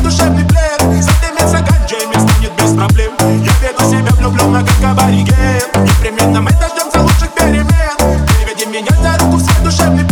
душевный плен. Задымится ганджей, мне станет без проблем. Я веду себя влюбленно, как абориген. Непременно мы дождемся лучших перемен. Приведи меня за руку в свой душевный